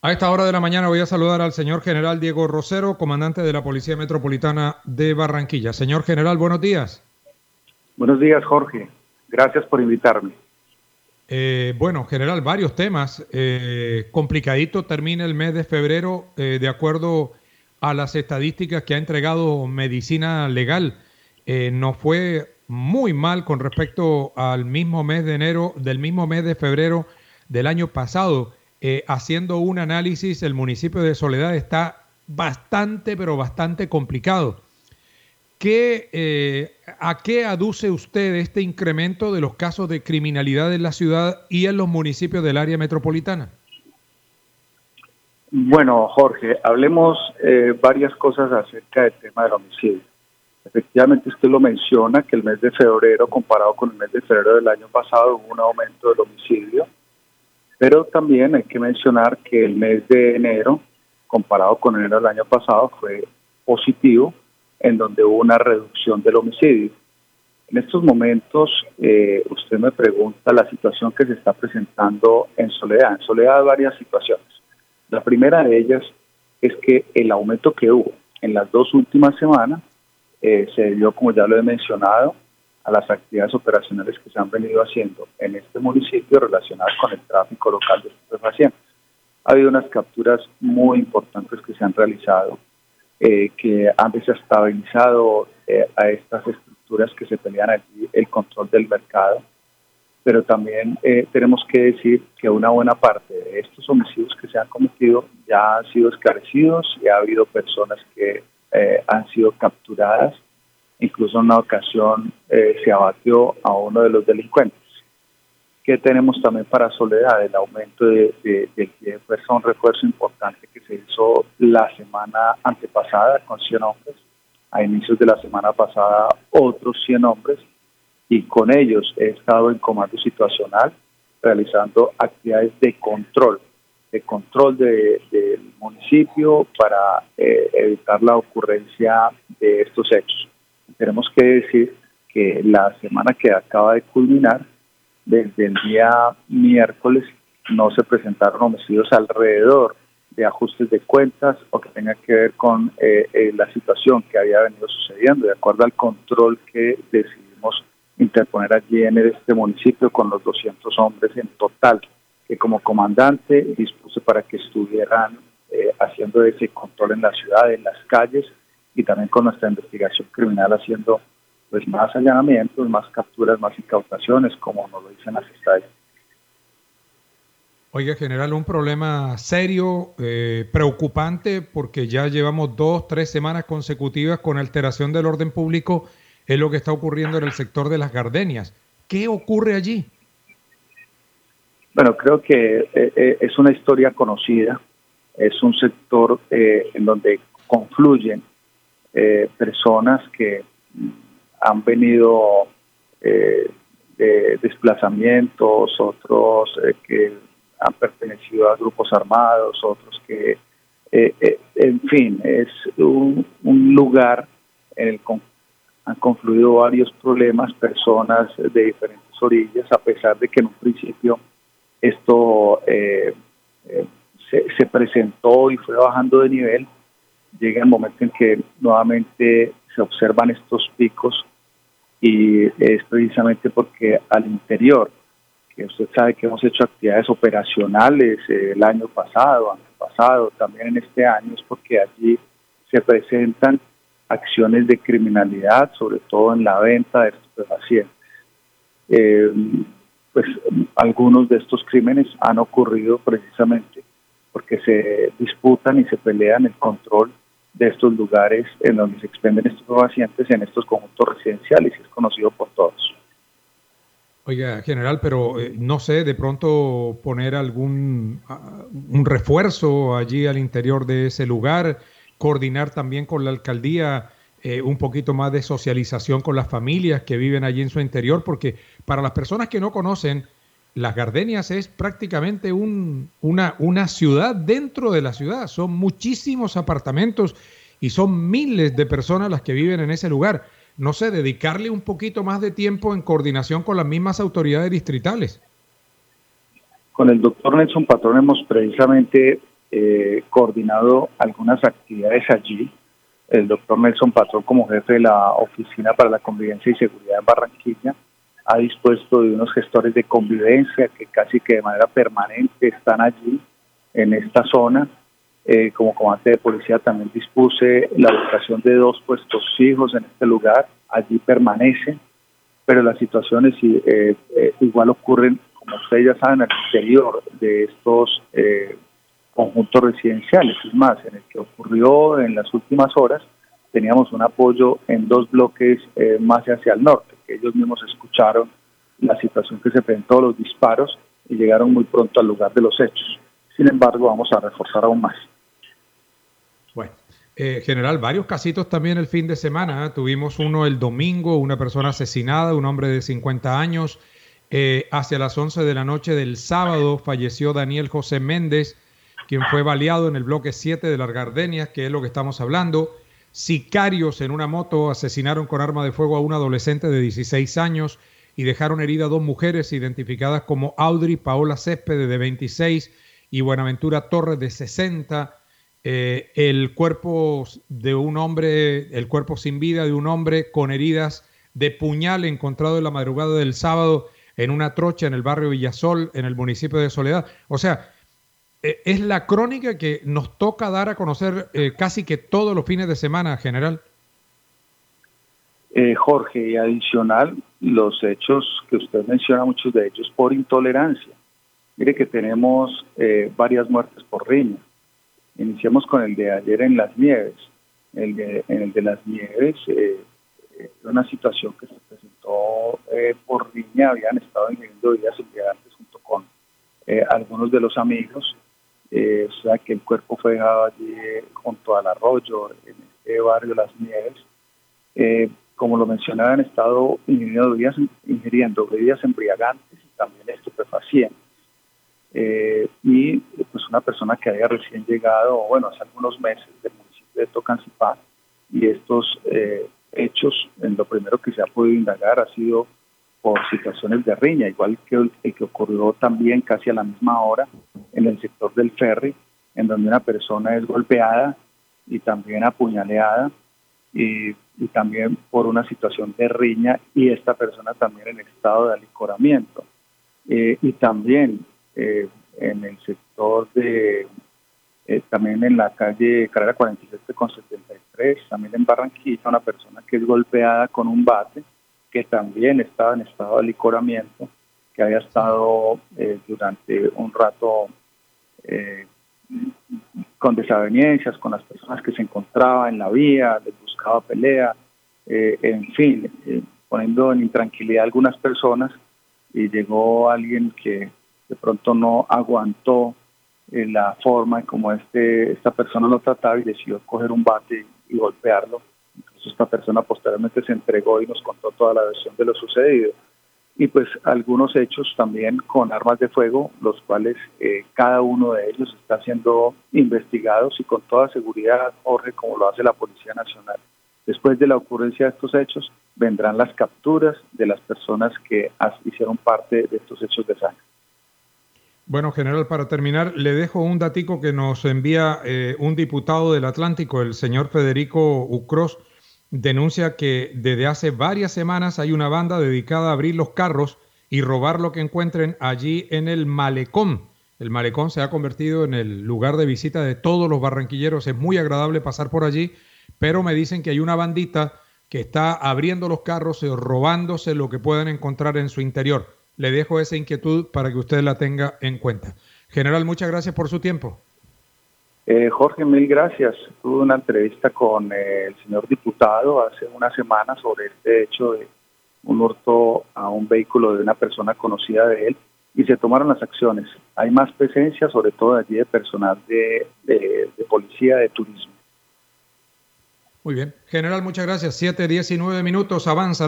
A esta hora de la mañana voy a saludar al señor general Diego Rosero, comandante de la Policía Metropolitana de Barranquilla. Señor general, buenos días. Buenos días, Jorge. Gracias por invitarme. Bueno, general, varios temas. Complicadito termina el mes de febrero, de acuerdo a las estadísticas que ha entregado Medicina Legal. Nos fue muy mal con respecto al mismo mes de enero, del mismo mes de febrero del año pasado. Haciendo un análisis, el municipio de Soledad está bastante, pero bastante complicado. ¿A qué aduce usted este incremento de los casos de criminalidad en la ciudad y en los municipios del área metropolitana? Bueno, Jorge, hablemos varias cosas acerca del tema del homicidio. Efectivamente, usted lo menciona, que el mes de febrero, comparado con el mes de febrero del año pasado, hubo un aumento del homicidio, pero también hay que mencionar que el mes de enero, comparado con enero del año pasado, fue positivo, en donde hubo una reducción del homicidio. En estos momentos, usted me pregunta la situación que se está presentando en Soledad. En Soledad hay varias situaciones. La primera de ellas es que el aumento que hubo en las 2 últimas semanas se debió, como ya lo he mencionado, a las actividades operacionales que se han venido haciendo en este municipio relacionadas con el tráfico local de estupefacientes. Ha habido unas capturas muy importantes que se han realizado, que han desestabilizado a estas estructuras que se pelean allí el control del mercado, pero también tenemos que decir que una buena parte de estos homicidios que se han cometido ya han sido esclarecidos y ha habido personas que han sido capturadas. Incluso en una ocasión se abatió a uno de los delincuentes. ¿Qué tenemos también para Soledad? El aumento de fue un refuerzo importante que se hizo la semana antepasada con 100 hombres. A inicios de la semana pasada otros 100 hombres, y con ellos he estado en comando situacional realizando actividades de control del municipio para evitar la ocurrencia de estos hechos. Tenemos que decir que la semana que acaba de culminar, desde el día miércoles, no se presentaron homicidios alrededor de ajustes de cuentas o que tenga que ver con la situación que había venido sucediendo, de acuerdo al control que decidimos interponer allí en este municipio con los 200 hombres en total, que como comandante dispuse para que estuvieran haciendo ese control en la ciudad, en las calles, y también con nuestra investigación criminal haciendo pues más allanamientos, más capturas, más incautaciones, como nos lo dicen las estadísticas. Oiga, general, un problema serio, preocupante, porque ya llevamos 2, 3 semanas consecutivas con alteración del orden público, es lo que está ocurriendo en el sector de las Gardenias. ¿Qué ocurre allí? Bueno, creo que es una historia conocida, es un sector en donde confluyen personas que han venido de desplazamientos, otros que han pertenecido a grupos armados, otros que, en fin, es un lugar en el que han confluido varios problemas, personas de diferentes orillas, a pesar de que en un principio esto se presentó y fue bajando de nivel. Llega el momento en que nuevamente se observan estos picos, y es precisamente porque al interior, que usted sabe que hemos hecho actividades operacionales el año pasado, antepasado, también en este año, es porque allí se presentan acciones de criminalidad, sobre todo en la venta de estupefacientes. Pues algunos de estos crímenes han ocurrido precisamente porque se disputan y se pelean el control de estos lugares en donde se expenden estupefacientes en estos conjuntos residenciales, y es conocido por todos. Oiga, general, pero no sé, de pronto poner un refuerzo allí al interior de ese lugar, coordinar también con la alcaldía un poquito más de socialización con las familias que viven allí en su interior, porque para las personas que no conocen, Las Gardenias es prácticamente una ciudad dentro de la ciudad. Son muchísimos apartamentos y son miles de personas las que viven en ese lugar. No sé, dedicarle un poquito más de tiempo en coordinación con las mismas autoridades distritales. Con el doctor Nelson Patrón hemos precisamente coordinado algunas actividades allí. El doctor Nelson Patrón, como jefe de la Oficina para la Convivencia y Seguridad en Barranquilla, ha dispuesto de unos gestores de convivencia que casi que de manera permanente están allí en esta zona. Como comandante de policía también dispuse la ubicación de 2 puestos fijos en este lugar. Allí permanecen, pero las situaciones igual ocurren, como ustedes ya saben, al interior de estos conjuntos residenciales. Es más, en el que ocurrió en las últimas horas, teníamos un apoyo en 2 bloques más hacia el norte, que ellos mismos escucharon la situación que se presentó, los disparos, y llegaron muy pronto al lugar de los hechos. Sin embargo, vamos a reforzar aún más. Bueno, general, varios casitos también el fin de semana. Tuvimos uno el domingo, una persona asesinada, un hombre de 50 años. Hacia las 11 de la noche del sábado falleció Daniel José Méndez, quien fue baleado en el bloque 7 de las Gardenias, que es lo que estamos hablando. Sicarios en una moto asesinaron con arma de fuego a un adolescente de 16 años y dejaron heridas a 2 mujeres identificadas como Audrey Paola Céspedes, de 26, y Buenaventura Torres, de 60. El cuerpo de un hombre, el cuerpo sin vida de un hombre con heridas de puñal encontrado en la madrugada del sábado en una trocha en el barrio Villasol, en el municipio de Soledad. O sea, es la crónica que nos toca dar a conocer casi que todos los fines de semana, general. Jorge, y adicional, los hechos que usted menciona, muchos de ellos por intolerancia. Mire que tenemos varias muertes por riña. Iniciamos con el de ayer en Las Nieves. En el de Las Nieves, una situación que se presentó por riña. Habían estado ingiriendo bebidas embriagantes junto con algunos de los amigos. O sea que el cuerpo fue dejado allí junto al arroyo, en este barrio Las Nieves. Como lo mencionaba, han estado ingiriendo bebidas embriagantes y también estupefacientes. Y pues una persona que había recién llegado, bueno, hace algunos meses del municipio de Tocancipá, y estos hechos, en lo primero que se ha podido indagar ha sido por situaciones de riña, igual que el que ocurrió también casi a la misma hora en el sector del Ferry, en donde una persona es golpeada y también apuñaleada, y también por una situación de riña, y esta persona también en estado de alicoramiento. Y también en el sector de, también en la calle Carrera 47 con 73, también en Barranquilla, una persona que es golpeada con un bate, que también estaba en estado de alicoramiento, que había estado durante un rato con desavenencias con las personas que se encontraban en la vía, les buscaba pelea, en fin, poniendo en intranquilidad a algunas personas, y llegó alguien que de pronto no aguantó la forma en como esta persona lo trataba y decidió coger un bate y golpearlo. Entonces esta persona posteriormente se entregó y nos contó toda la versión de lo sucedido. Y pues algunos hechos también con armas de fuego, los cuales cada uno de ellos está siendo investigados, y con toda seguridad, Jorge, como lo hace la Policía Nacional. Después de la ocurrencia de estos hechos, vendrán las capturas de las personas que hicieron parte de estos hechos de sangre. Bueno, general, para terminar, le dejo un datico que nos envía un diputado del Atlántico, el señor Federico Ucros. Denuncia que desde hace varias semanas hay una banda dedicada a abrir los carros y robar lo que encuentren allí en el malecón. El malecón se ha convertido en el lugar de visita de todos los barranquilleros. Es muy agradable pasar por allí, pero me dicen que hay una bandita que está abriendo los carros y robándose lo que puedan encontrar en su interior. Le dejo esa inquietud para que usted la tenga en cuenta. General, muchas gracias por su tiempo. Jorge, mil gracias. Tuve una entrevista con el señor diputado hace una semana sobre este hecho de un hurto a un vehículo de una persona conocida de él, y se tomaron las acciones. Hay más presencia, sobre todo allí, de personal de policía de turismo. Muy bien. General, muchas gracias. 7:19 avanza.